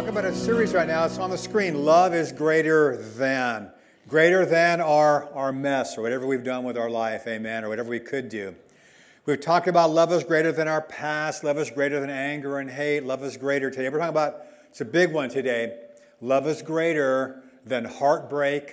talking about a series right now. It's on the screen. Love is greater than. Greater than our mess or whatever we've done with our life, amen, or whatever we could do. We've talked about love is greater than our past. Love is greater than anger and hate. Love is greater today. We're talking about, it's a big one today. Love is greater than heartbreak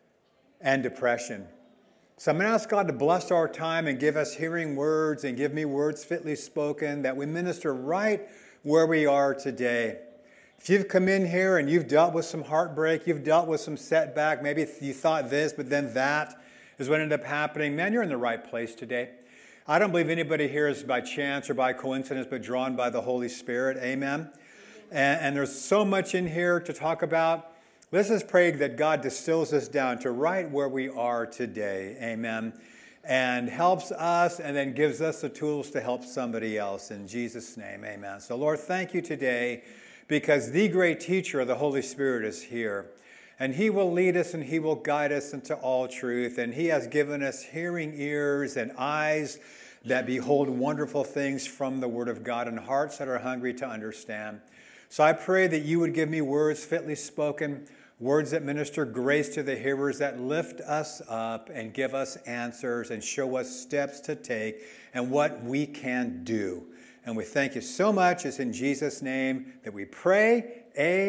and depression. So I'm going to ask God to bless our time and give us hearing words and give me words fitly spoken that we minister right where we are today. If you've come in here and you've dealt with some heartbreak, you've dealt with some setback, maybe you thought this, but then that is what ended up happening, man, you're in the right place today. I don't believe anybody here is by chance or by coincidence, but drawn by the Holy Spirit, amen? And there's so much in here to talk about. Let's just pray that God distills us down to right where we are today, amen, and helps us and then gives us the tools to help somebody else. In Jesus' name, amen. So, Lord, thank you today because the great teacher of the Holy Spirit is here. And he will lead us and he will guide us into all truth. And he has given us hearing ears and eyes that behold wonderful things from the Word of God and hearts that are hungry to understand. So I pray that you would give me words fitly spoken, words that minister grace to the hearers, that lift us up and give us answers and show us steps to take and what we can do. And we thank you so much. It's in Jesus' name that we pray.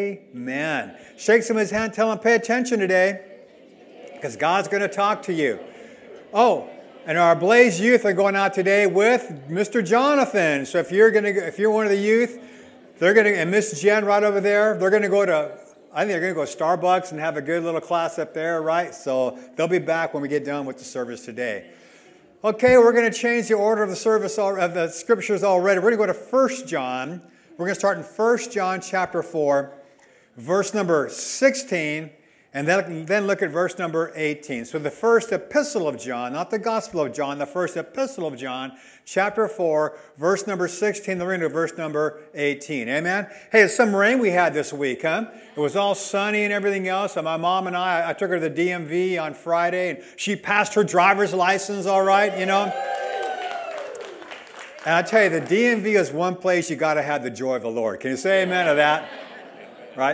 Amen. Shake somebody's hand, tell them pay attention today because God's going to talk to you. Oh, and our Blaze youth are going out today with Mr. Jonathan. So if you're one of the youth, and Miss Jen right over there, they're going to go to, I think they're going to go to Starbucks and have a good little class up there, right? So they'll be back when we get done with the service today. Okay, we're going to change the order of the service of the scriptures already. We're going to go to 1 John. We're going to start in 1 John chapter 4, verse number 16, and then look at verse number 18. So the first epistle of John, not the Gospel of John, the first epistle of John, chapter 4, verse number 16, then we're going to verse number 18. Amen? Hey, it's some rain we had this week, huh? It was all sunny and everything else. And my mom and I took her to the DMV on Friday, and she passed her driver's license all right, you know. And I tell you, the DMV is one place you got to have the joy of the Lord. Can you say amen to that? Right?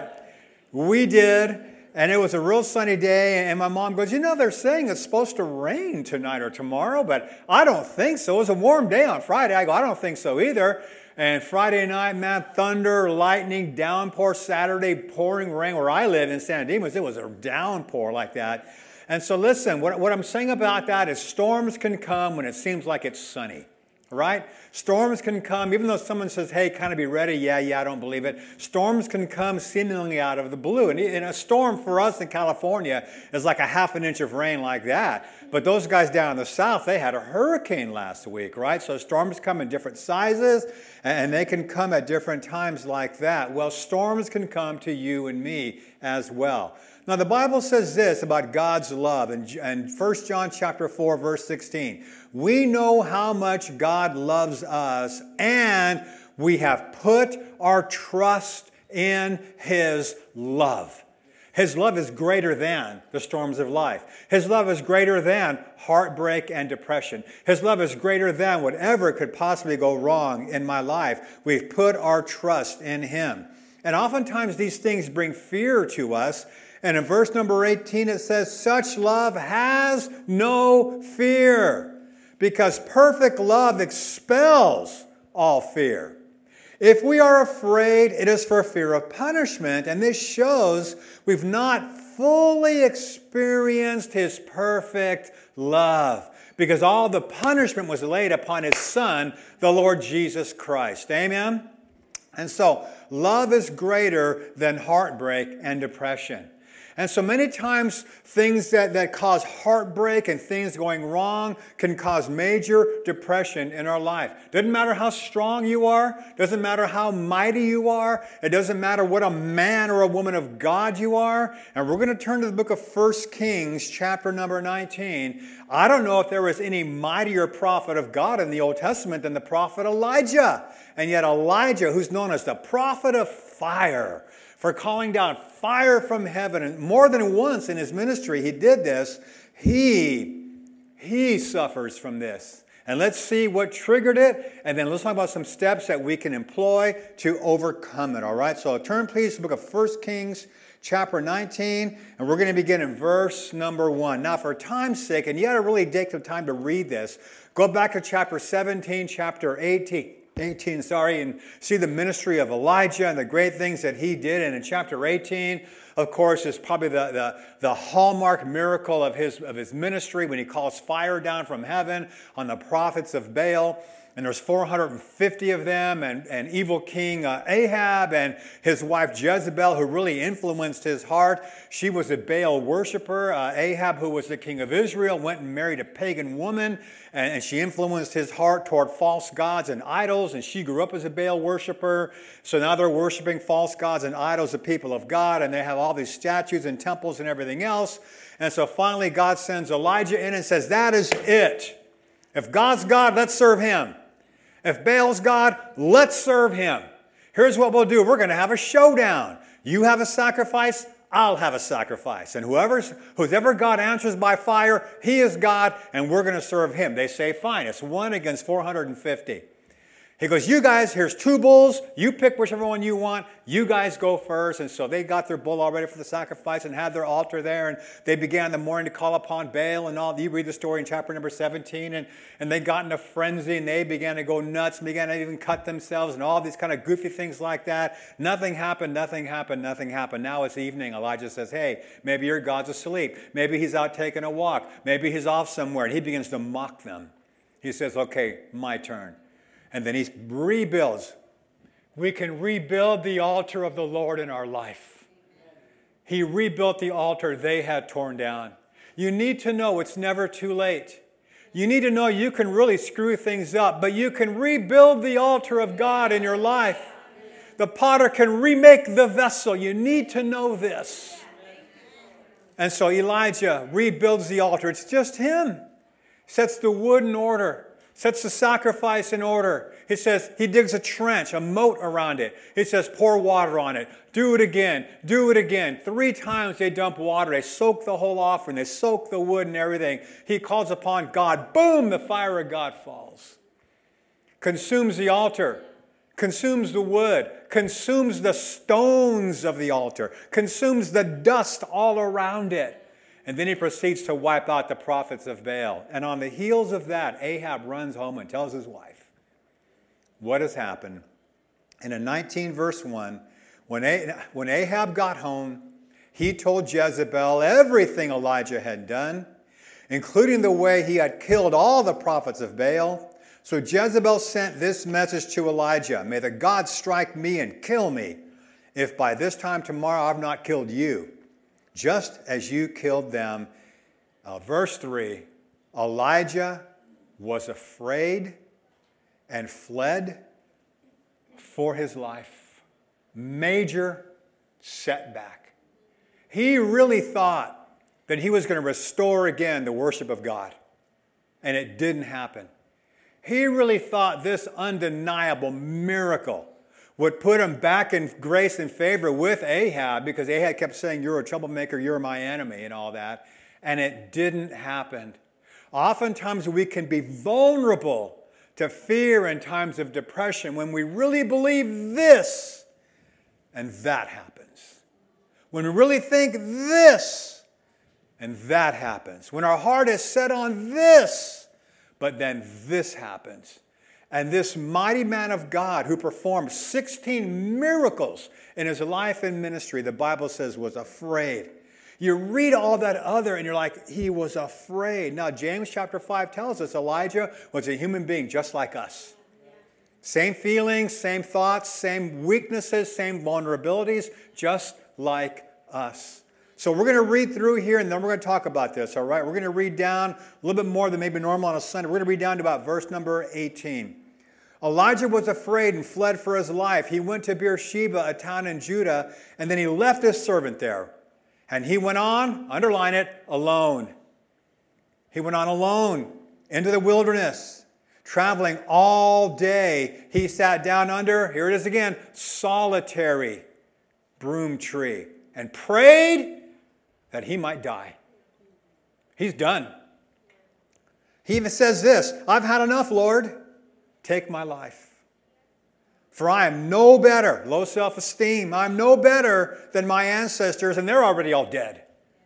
We did. And it was a real sunny day, and my mom goes, you know, they're saying it's supposed to rain tonight or tomorrow, but I don't think so. It was a warm day on Friday. I go, I don't think so either. And Friday night, man, thunder, lightning, downpour. Saturday, pouring rain. Where I live in San Dimas, it was a downpour like that. And so listen, what I'm saying about that is storms can come when it seems like it's sunny. Right? Storms can come, even though someone says, hey, kind of be ready. Yeah, I don't believe it. Storms can come seemingly out of the blue. And a storm for us in California is like a half an inch of rain like that. But those guys down in the south, they had a hurricane last week, right? So storms come in different sizes, and they can come at different times like that. Well, storms can come to you and me as well. Now, the Bible says this about God's love in 1 John chapter 4, verse 16. We know how much God loves us, and we have put our trust in His love. His love is greater than the storms of life. His love is greater than heartbreak and depression. His love is greater than whatever could possibly go wrong in my life. We've put our trust in Him. And oftentimes these things bring fear to us. And in verse number 18 it says, such love has no fear, because perfect love expels all fear. If we are afraid, it is for fear of punishment. And this shows we've not fully experienced His perfect love, because all the punishment was laid upon His Son, the Lord Jesus Christ. Amen? And so, love is greater than heartbreak and depression. And so many times things that cause heartbreak and things going wrong can cause major depression in our life. Doesn't matter how strong you are. Doesn't matter how mighty you are. It doesn't matter what a man or a woman of God you are. And we're going to turn to the book of 1 Kings, chapter number 19. I don't know if there was any mightier prophet of God in the Old Testament than the prophet Elijah. And yet Elijah, who's known as the prophet of fire, for calling down fire from heaven. And more than once in his ministry he did this. He suffers from this. And let's see what triggered it, and then let's talk about some steps that we can employ to overcome it, all right? So turn, please, to the book of 1 Kings, chapter 19, and we're going to begin in verse number 1. Now, for time's sake, and you got to really take the time to read this, go back to chapter 17, chapter 18, and see the ministry of Elijah and the great things that he did. And in chapter 18, of course, is probably the hallmark miracle of his ministry when he calls fire down from heaven on the prophets of Baal. And there's 450 of them, and evil king Ahab and his wife Jezebel, who really influenced his heart. She was a Baal worshiper. Ahab, who was the king of Israel, went and married a pagan woman, and she influenced his heart toward false gods and idols, and she grew up as a Baal worshiper. So now they're worshiping false gods and idols, the people of God, and they have all these statues and temples and everything else. And so finally God sends Elijah in and says, that is it. If God's God, let's serve him. If Baal's God, let's serve him. Here's what we'll do. We're going to have a showdown. You have a sacrifice, I'll have a sacrifice. And whoever God answers by fire, he is God, and we're going to serve him. They say, fine, it's 1 against 450. He goes, you guys, here's 2 bulls. You pick whichever one you want. You guys go first. And so they got their bull all ready for the sacrifice and had their altar there. And they began in the morning to call upon Baal and all. You read the story in chapter number 17. And they got in a frenzy and they began to go nuts and began to even cut themselves and all these kind of goofy things like that. Nothing happened. Now it's evening. Elijah says, hey, maybe your God's asleep. Maybe he's out taking a walk. Maybe he's off somewhere. And he begins to mock them. He says, okay, my turn. And then he rebuilds. We can rebuild the altar of the Lord in our life. He rebuilt the altar they had torn down. You need to know it's never too late. You need to know you can really screw things up, but you can rebuild the altar of God in your life. The potter can remake the vessel. You need to know this. And so Elijah rebuilds the altar. It's just him. Sets the wood in order. Sets the sacrifice in order. He says he digs a trench, a moat around it. He says pour water on it. Do it again. Do it again. 3 times they dump water. They soak the whole offering. They soak the wood and everything. He calls upon God. Boom! The fire of God falls. Consumes the altar. Consumes the wood. Consumes the stones of the altar. Consumes the dust all around it. And then he proceeds to wipe out the prophets of Baal. And on the heels of that, Ahab runs home and tells his wife what has happened. And in 19 verse 1, when Ahab got home, he told Jezebel everything Elijah had done, including the way he had killed all the prophets of Baal. So Jezebel sent this message to Elijah, may the gods strike me and kill me, if by this time tomorrow I've not killed you, just as you killed them. Verse 3, Elijah was afraid and fled for his life. Major setback. He really thought that he was going to restore again the worship of God, and it didn't happen. He really thought this undeniable miracle would put him back in grace and favor with Ahab, because Ahab kept saying, you're a troublemaker, you're my enemy, and all that. And it didn't happen. Oftentimes we can be vulnerable to fear in times of depression when we really believe this, and that happens. When we really think this, and that happens. When our heart is set on this, but then this happens. And this mighty man of God who performed 16 miracles in his life and ministry, the Bible says, was afraid. You read all that other and you're like, he was afraid. Now, James chapter 5 tells us Elijah was a human being just like us. Same feelings, same thoughts, same weaknesses, same vulnerabilities, just like us. So we're going to read through here and then we're going to talk about this, all right? We're going to read down a little bit more than maybe normal on a Sunday. We're going to read down to about verse number 18. Elijah was afraid and fled for his life. He went to Beersheba, a town in Judah, and then he left his servant there. And he went on, underline it, alone. He went on alone into the wilderness, traveling all day. He sat down under, here it is again, solitary broom tree and prayed that he might die. He's done. He even says this, I've had enough, Lord. Take my life. For I am no better, low self-esteem, I'm no better than my ancestors, and they're already all dead.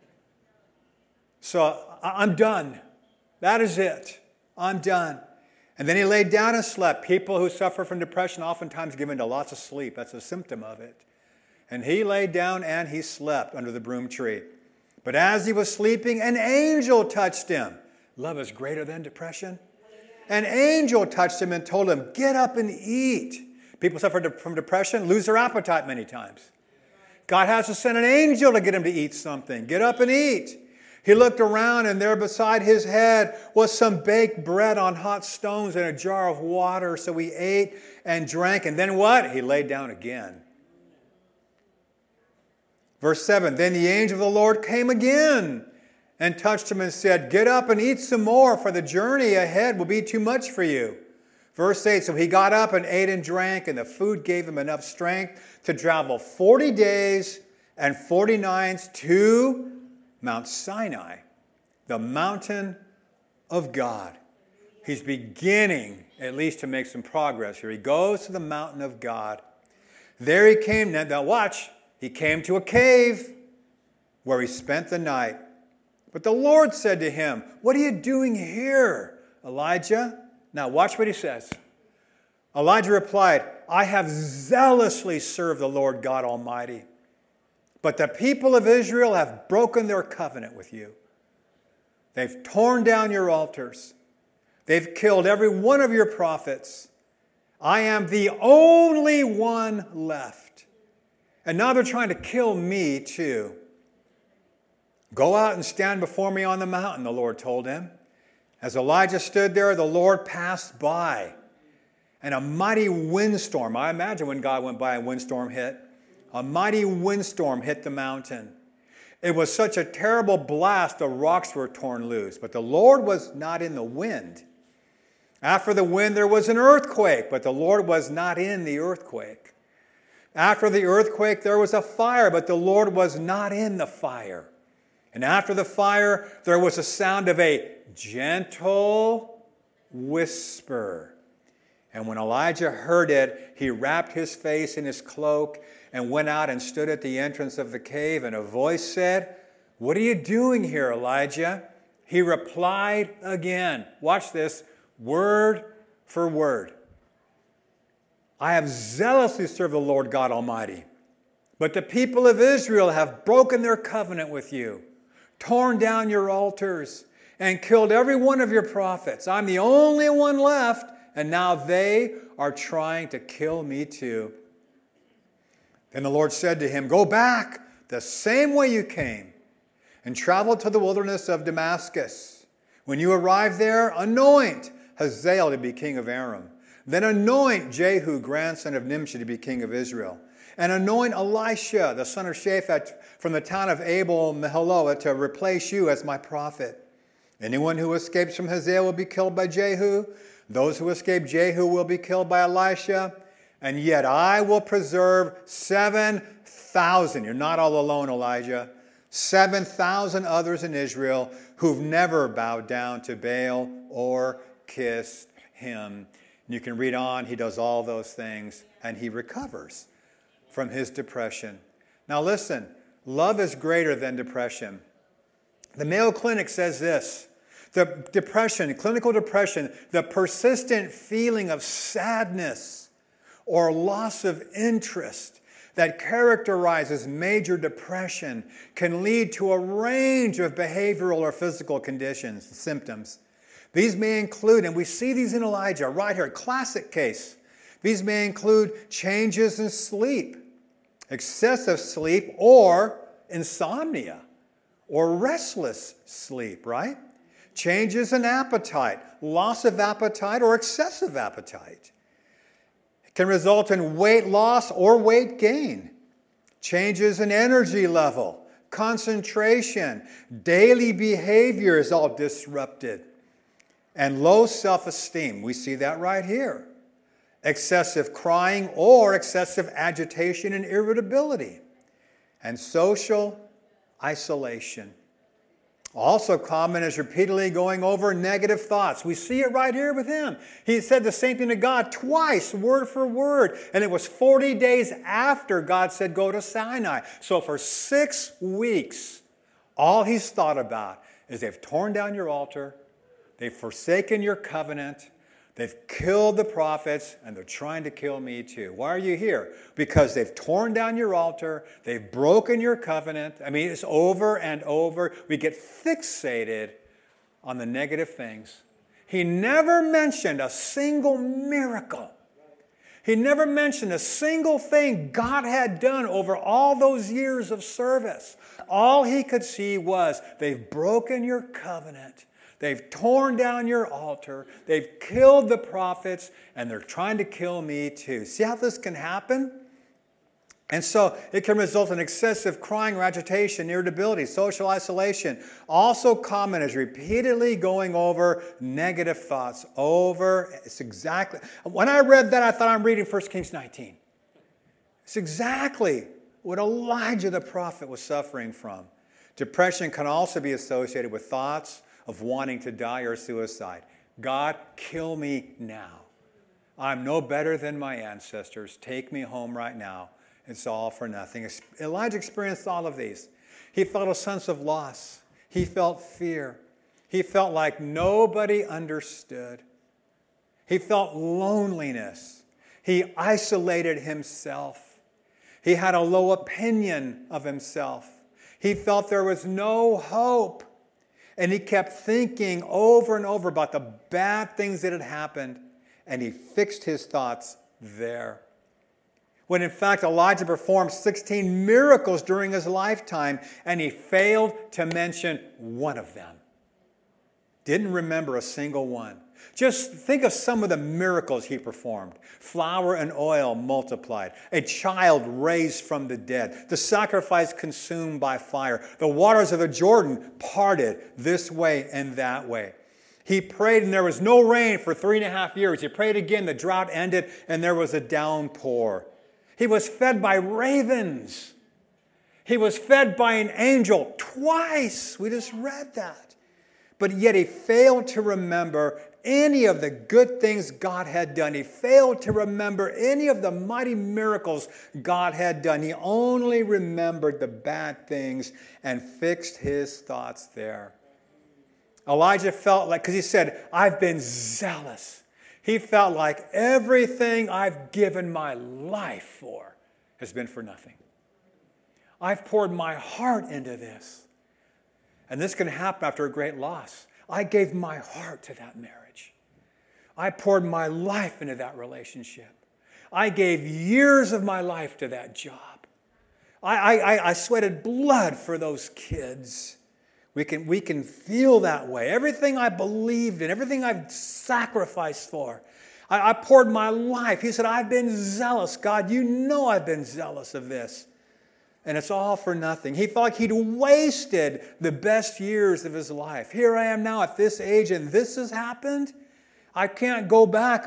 So I'm done. That is it. I'm done. And then he laid down and slept. People who suffer from depression oftentimes give into lots of sleep. That's a symptom of it. And he laid down and he slept under the broom tree. But as he was sleeping, an angel touched him. Love is greater than depression. An angel touched him and told him, get up and eat. People suffer from depression, lose their appetite many times. God has to send an angel to get him to eat something. Get up and eat. He looked around, and there beside his head was some baked bread on hot stones and a jar of water. So he ate and drank, and then what? He laid down again. Verse 7, then the angel of the Lord came again and touched him and said, get up and eat some more, for the journey ahead will be too much for you. Verse 8, so he got up and ate and drank, and the food gave him enough strength to travel 40 days and 40 nights to Mount Sinai, the mountain of God. He's beginning at least to make some progress here. He goes to the mountain of God. There he came, now watch, he came to a cave where he spent the night. But the Lord said to him, what are you doing here, Elijah? Now watch what he says. Elijah replied, I have zealously served the Lord God Almighty, but the people of Israel have broken their covenant with you. They've torn down your altars. They've killed every one of your prophets. I am the only one left. And now they're trying to kill me too. Go out and stand before me on the mountain, the Lord told him. As Elijah stood there, the Lord passed by, and a mighty windstorm, I imagine when God went by, a windstorm hit. A mighty windstorm hit the mountain. It was such a terrible blast, the rocks were torn loose, but the Lord was not in the wind. After the wind, there was an earthquake, but the Lord was not in the earthquake. After the earthquake, there was a fire, but the Lord was not in the fire. And after the fire, there was a sound of a gentle whisper. And when Elijah heard it, he wrapped his face in his cloak and went out and stood at the entrance of the cave. And a voice said, what are you doing here, Elijah? He replied again. Watch this, word for word. I have zealously served the Lord God Almighty, but the people of Israel have broken their covenant with you, torn down your altars, and killed every one of your prophets. I'm the only one left, and now they are trying to kill me too. Then the Lord said to him, go back the same way you came and travel to the wilderness of Damascus. When you arrive there, anoint Hazael to be king of Aram. Then anoint Jehu, grandson of Nimshi, to be king of Israel. And anoint Elisha, the son of Shaphat, from the town of Abel Meholah, to replace you as my prophet. Anyone who escapes from Hazael will be killed by Jehu. Those who escape Jehu will be killed by Elisha. And yet I will preserve 7,000. You're not all alone, Elijah. 7,000 others in Israel who've never bowed down to Baal or kissed him. And you can read on. He does all those things, and he recovers from his depression. Now listen, love is greater than depression. The Mayo Clinic says this. The depression, clinical depression, the persistent feeling of sadness or loss of interest that characterizes major depression can lead to a range of behavioral or physical conditions and symptoms. These may include, and we see these in Elijah right here, classic case. These may include changes in sleep, excessive sleep, or insomnia, or restless sleep, right? Changes in appetite, loss of appetite, or excessive appetite. It can result in weight loss or weight gain. Changes in energy level, concentration, daily behavior is all disrupted. And low self-esteem, we see that right here. Excessive crying or excessive agitation and irritability. And social isolation. Also common is repeatedly going over negative thoughts. We see it right here with him. He said the same thing to God twice, word for word. And it was 40 days after God said, go to Sinai. So for 6 weeks, all he's thought about is they've torn down your altar, they've forsaken your covenant, they've killed the prophets, and they're trying to kill me too. Why are you here? Because they've torn down your altar, they've broken your covenant. I mean, it's over and over. We get fixated on the negative things. He never mentioned a single miracle. He never mentioned a single thing God had done over all those years of service. All he could see was, they've broken your covenant. They've torn down your altar. They've killed the prophets, and they're trying to kill me too. See how this can happen? And so it can result in excessive crying or agitation, irritability, social isolation. Also common is repeatedly going over negative thoughts. It's exactly, when I read that, I thought I'm reading 1 Kings 19. It's exactly what Elijah the prophet was suffering from. Depression can also be associated with thoughts of wanting to die or suicide. God, kill me now. I'm no better than my ancestors. Take me home right now. It's all for nothing. Elijah experienced all of these. He felt a sense of loss. He felt fear. He felt like nobody understood. He felt loneliness. He isolated himself. He had a low opinion of himself. He felt there was no hope. And he kept thinking over and over about the bad things that had happened, and he fixed his thoughts there. When in fact Elijah performed 16 miracles during his lifetime, and he failed to mention one of them. Didn't remember a single one. Just think of some of the miracles he performed. Flour and oil multiplied. A child raised from the dead. The sacrifice consumed by fire. The waters of the Jordan parted this way and that way. He prayed and there was no rain for 3.5 years. He prayed again, the drought ended, and there was a downpour. He was fed by ravens. He was fed by an angel twice. We just read that. But yet he failed to remember any of the good things God had done. He failed to remember any of the mighty miracles God had done. He only remembered the bad things and fixed his thoughts there. Elijah felt like, because he said, I've been zealous. He felt like everything I've given my life for has been for nothing. I've poured my heart into this. And this can happen after a great loss. I gave my heart to that marriage. I poured my life into that relationship. I gave years of my life to that job. I sweated blood for those kids. We can feel that way. Everything I believed in, everything I've sacrificed for, I poured my life. He said, I've been zealous. God, you know I've been zealous of this. And it's all for nothing. He felt like he'd wasted the best years of his life. Here I am now at this age and this has happened. I can't go back.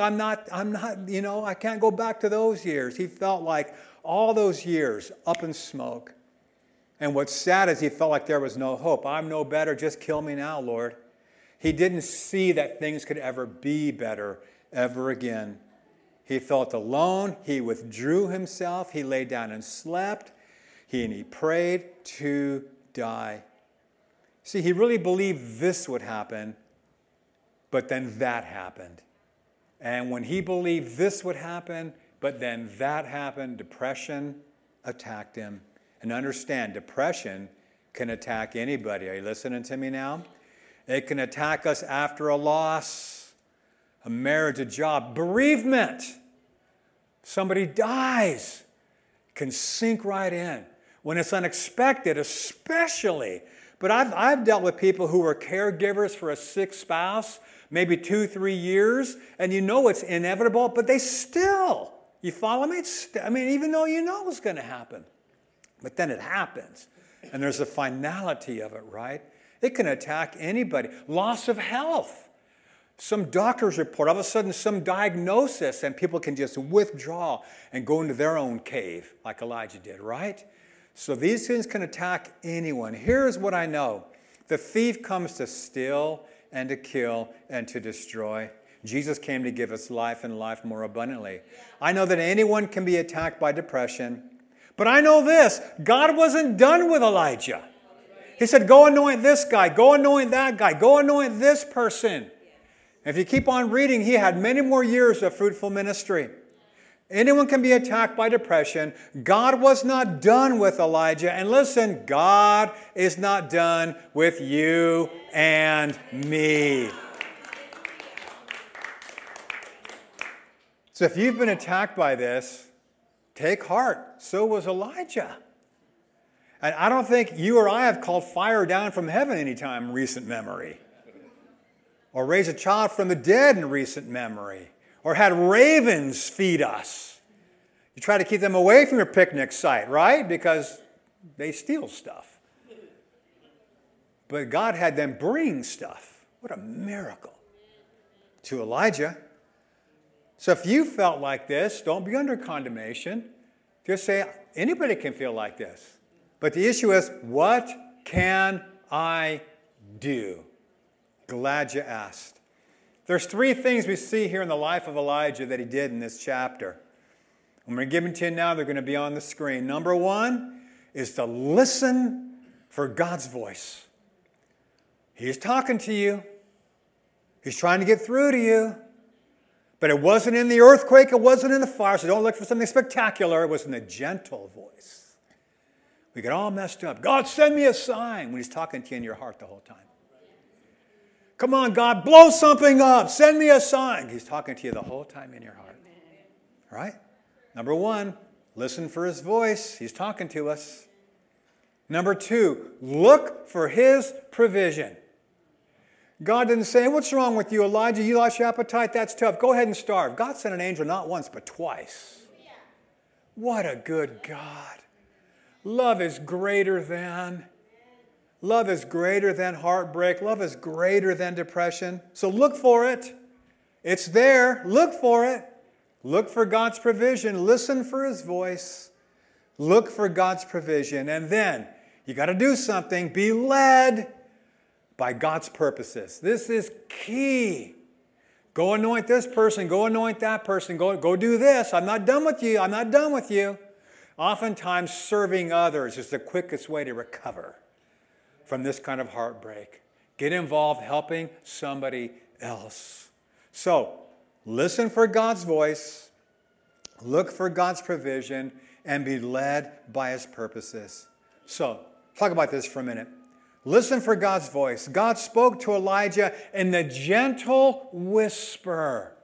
I can't go back to those years. He felt like all those years up in smoke. And what's sad is he felt like there was no hope. I'm no better. Just kill me now, Lord. He didn't see that things could ever be better ever again. He felt alone. He withdrew himself. He lay down and slept. He prayed to die. See, he really believed this would happen, but then that happened. And when he believed this would happen, but then that happened, depression attacked him. And understand, depression can attack anybody. Are you listening to me now? It can attack us after a loss, a marriage, a job, bereavement. Somebody dies, can sink right in. When it's unexpected, especially. But I've dealt with people who were caregivers for a sick spouse, maybe 2-3 years, and you know it's inevitable, but they still, you follow me? Even though you know it's going to happen. But then it happens, and there's a finality of it, right? It can attack anybody. Loss of health. Some doctor's report, all of a sudden some diagnosis, and people can just withdraw and go into their own cave, like Elijah did, right? So these things can attack anyone. Here's what I know. The thief comes to steal and to kill and to destroy. Jesus came to give us life and life more abundantly. I know that anyone can be attacked by depression, but I know this, God wasn't done with Elijah. He said, go anoint this guy, go anoint that guy, go anoint this person. If you keep on reading, he had many more years of fruitful ministry. Anyone can be attacked by depression. God was not done with Elijah. And listen, God is not done with you and me. So if you've been attacked by this, take heart. So was Elijah. And I don't think you or I have called fire down from heaven anytime in recent memory. Or raised a child from the dead in recent memory. Or had ravens feed us. You try to keep them away from your picnic site, right? Because they steal stuff. But God had them bring stuff. What a miracle. To Elijah. So if you felt like this, don't be under condemnation. Just say, anybody can feel like this. But the issue is, what can I do? Glad you asked. There's 3 things we see here in the life of Elijah that he did in this chapter. I'm going to give them to you now. They're going to be on the screen. Number 1 is to listen for God's voice. He's talking to you. He's trying to get through to you. But it wasn't in the earthquake. It wasn't in the fire. So don't look for something spectacular. It was in the gentle voice. We get all messed up. God, send me a sign when he's talking to you in your heart the whole time. Come on, God, blow something up. Send me a sign. He's talking to you the whole time in your heart. Right? Number 1, listen for his voice. He's talking to us. Number 2, look for his provision. God didn't say, what's wrong with you, Elijah? You lost your appetite? That's tough. Go ahead and starve. God sent an angel not once, but twice. What a good God. Love is greater than. Love is greater than heartbreak. Love is greater than depression. So look for it. It's there. Look for it. Look for God's provision. Listen for his voice. Look for God's provision. And then you got to do something. Be led by God's purposes. This is key. Go anoint this person. Go anoint that person. Go do this. I'm not done with you. I'm not done with you. Oftentimes, serving others is the quickest way to recover from this kind of heartbreak. Get involved helping somebody else. So, listen for God's voice, look for God's provision, and be led by his purposes. So, talk about this for a minute. Listen for God's voice. God spoke to Elijah in the gentle whisper.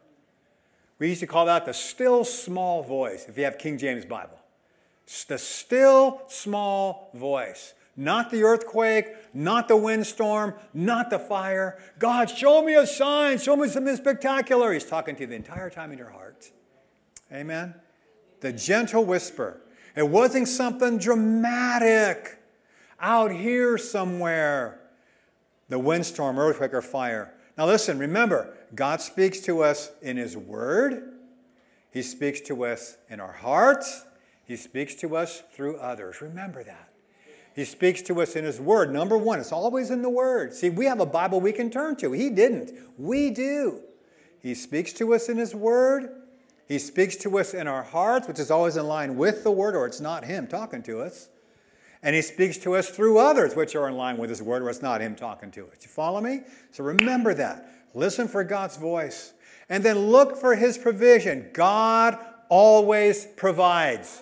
We used to call that the still small voice, if you have King James Bible. The still small voice. Not the earthquake, not the windstorm, not the fire. God, show me a sign. Show me something spectacular. He's talking to you the entire time in your heart. Amen? The gentle whisper. It wasn't something dramatic out here somewhere. The windstorm, earthquake, or fire. Now listen, remember, God speaks to us in his word. He speaks to us in our hearts. He speaks to us through others. Remember that. He speaks to us in his word. Number 1, it's always in the word. See, we have a Bible we can turn to. He didn't. We do. He speaks to us in his word. He speaks to us in our hearts, which is always in line with the word, or it's not him talking to us. And he speaks to us through others, which are in line with his word, or it's not him talking to us. You follow me? So remember that. Listen for God's voice. And then look for his provision. God always provides.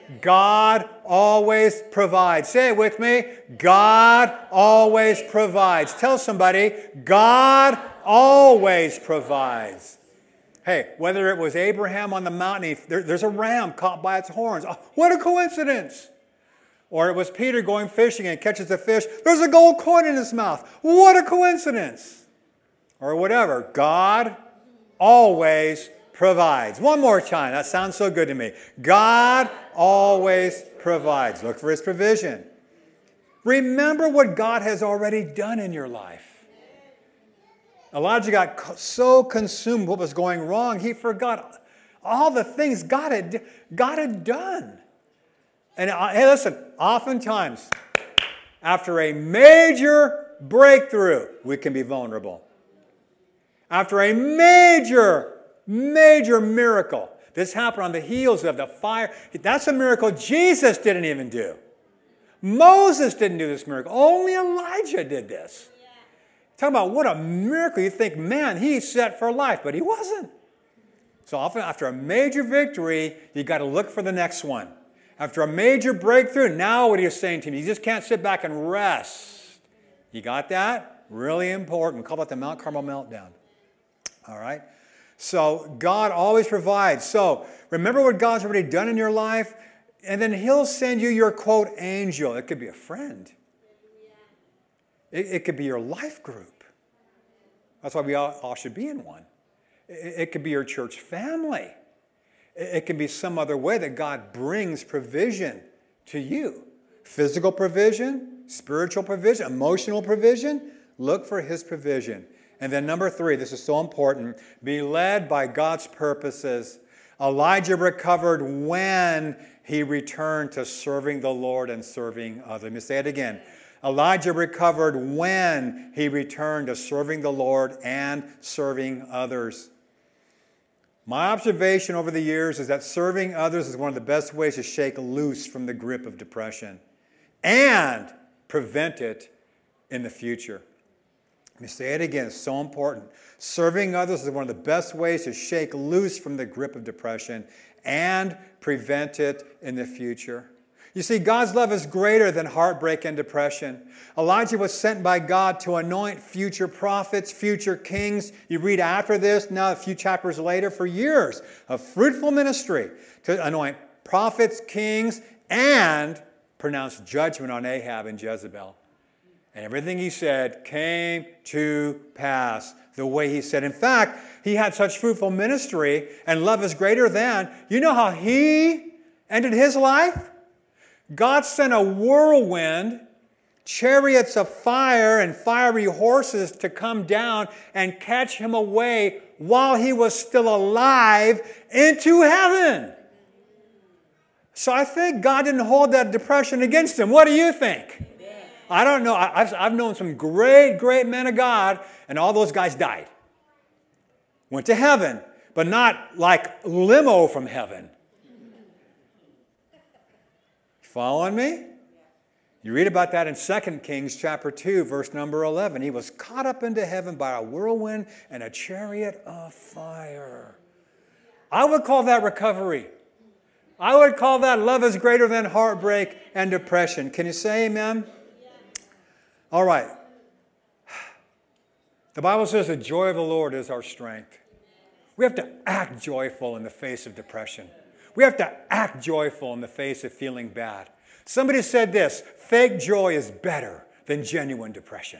God always provides. Say it with me. God always provides. Tell somebody, God always provides. Hey, whether it was Abraham on the mountain, there's a ram caught by its horns. Oh, what a coincidence. Or it was Peter going fishing and catches a fish. There's a gold coin in his mouth. What a coincidence. Or whatever. God always provides. One more time. That sounds so good to me. God always provides. Look for his provision. Remember what God has already done in your life. Elijah got so consumed with what was going wrong, he forgot all the things God had done. And hey, listen, oftentimes, after a major breakthrough, we can be vulnerable. After a major miracle, this happened on the heels of the fire. That's a miracle Jesus didn't even do. Moses didn't do this miracle. Only Elijah did this. Talk about what a miracle. You think, man, he's set for life, but he wasn't. So often after a major victory, you got to look for the next one. After a major breakthrough, now what are you saying to me? You just can't sit back and rest. You got that? Really important. We call that the Mount Carmel meltdown. All right? So God always provides. So remember what God's already done in your life, and then he'll send you your, quote, angel. It could be a friend. It could be your life group. That's why we all should be in one. It could be your church family. It can be some other way that God brings provision to you. Physical provision, spiritual provision, emotional provision. Look for his provision. And then number 3, this is so important, be led by God's purposes. Elijah recovered when he returned to serving the Lord and serving others. Let me say it again. Elijah recovered when he returned to serving the Lord and serving others. My observation over the years is that serving others is one of the best ways to shake loose from the grip of depression and prevent it in the future. Let me say it again, it's so important. Serving others is one of the best ways to shake loose from the grip of depression and prevent it in the future. You see, God's love is greater than heartbreak and depression. Elijah was sent by God to anoint future prophets, future kings. You read after this, now a few chapters later, for years of fruitful ministry to anoint prophets, kings, and pronounce judgment on Ahab and Jezebel. And everything he said came to pass the way he said. In fact, he had such fruitful ministry, and love is greater than. You know how he ended his life? God sent a whirlwind, chariots of fire, and fiery horses to come down and catch him away while he was still alive into heaven. So I think God didn't hold that depression against him. What do you think? I don't know. I've known some great men of God, and all those guys died. Went to heaven, but not like limo from heaven. Following me? You read about that in 2 Kings chapter 2, verse number 11. He was caught up into heaven by a whirlwind and a chariot of fire. I would call that recovery. I would call that love is greater than heartbreak and depression. Can you say amen? All right. The Bible says the joy of the Lord is our strength. We have to act joyful in the face of depression. We have to act joyful in the face of feeling bad. Somebody said this, fake joy is better than genuine depression.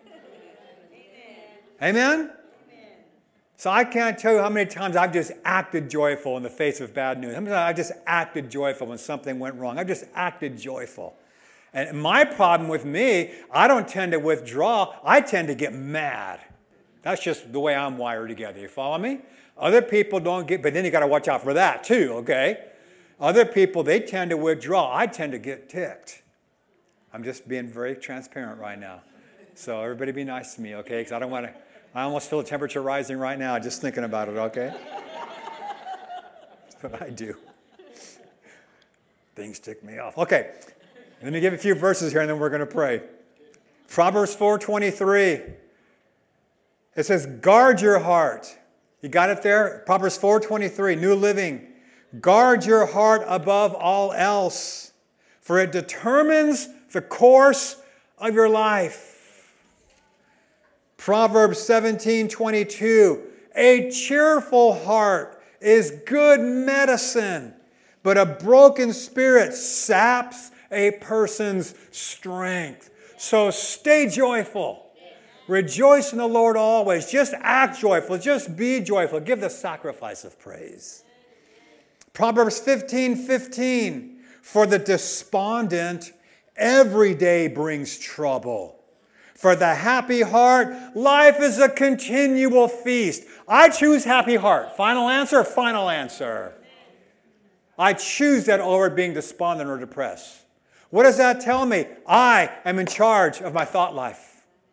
Amen? So I can't tell you how many times I've just acted joyful in the face of bad news. How many times I just acted joyful when something went wrong. I've just acted joyful. And my problem with me, I don't tend to withdraw. I tend to get mad. That's just the way I'm wired together. You follow me? Other people don't get, but then you got to watch out for that too, okay? Other people, they tend to withdraw. I tend to get ticked. I'm just being very transparent right now. So everybody be nice to me, okay? Because I don't want to, I almost feel the temperature rising right now just thinking about it, okay? That's what I do. Things tick me off. Okay, let me give a few verses here and then we're going to pray. Proverbs 4:23. It says, guard your heart. You got it there? Proverbs 4:23, New Living. Guard your heart above all else, for it determines the course of your life. Proverbs 17:22, a cheerful heart is good medicine, but a broken spirit saps a person's strength. So stay joyful. Rejoice in the Lord always. Just act joyful. Just be joyful. Give the sacrifice of praise. Proverbs 15:15. For the despondent, every day brings trouble. For the happy heart, life is a continual feast. I choose happy heart. Final answer? Final answer. I choose that over being despondent or depressed. What does that tell me? I am in charge of my thought life.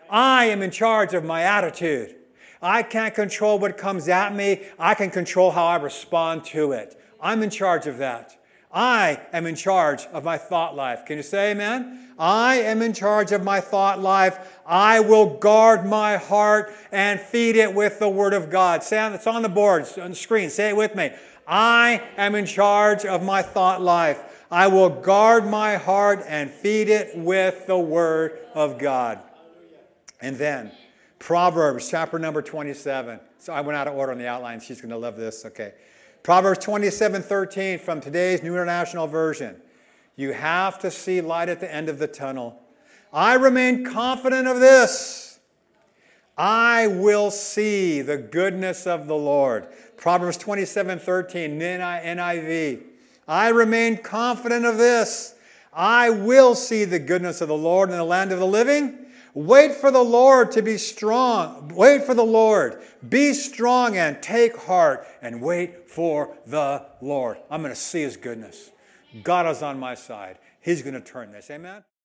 I am in charge of my attitude. I can't control what comes at me. I can control how I respond to it. I'm in charge of that. I am in charge of my thought life. Can you say amen? I am in charge of my thought life. I will guard my heart and feed it with the Word of God. Sam, it's on the board, it's on the screen. Say it with me. I am in charge of my thought life. I will guard my heart and feed it with the Word of God. And then, Proverbs chapter number 27. So I went out of order on the outline. She's going to love this. Okay. Proverbs 27:13 from today's New International Version. You have to see light at the end of the tunnel. I remain confident of this. I will see the goodness of the Lord. Proverbs 27:13, NIV. I remain confident of this. I will see the goodness of the Lord in the land of the living. Wait for the Lord to be strong. Wait for the Lord. Be strong and take heart and wait for the Lord. I'm going to see His goodness. God is on my side. He's going to turn this. Amen?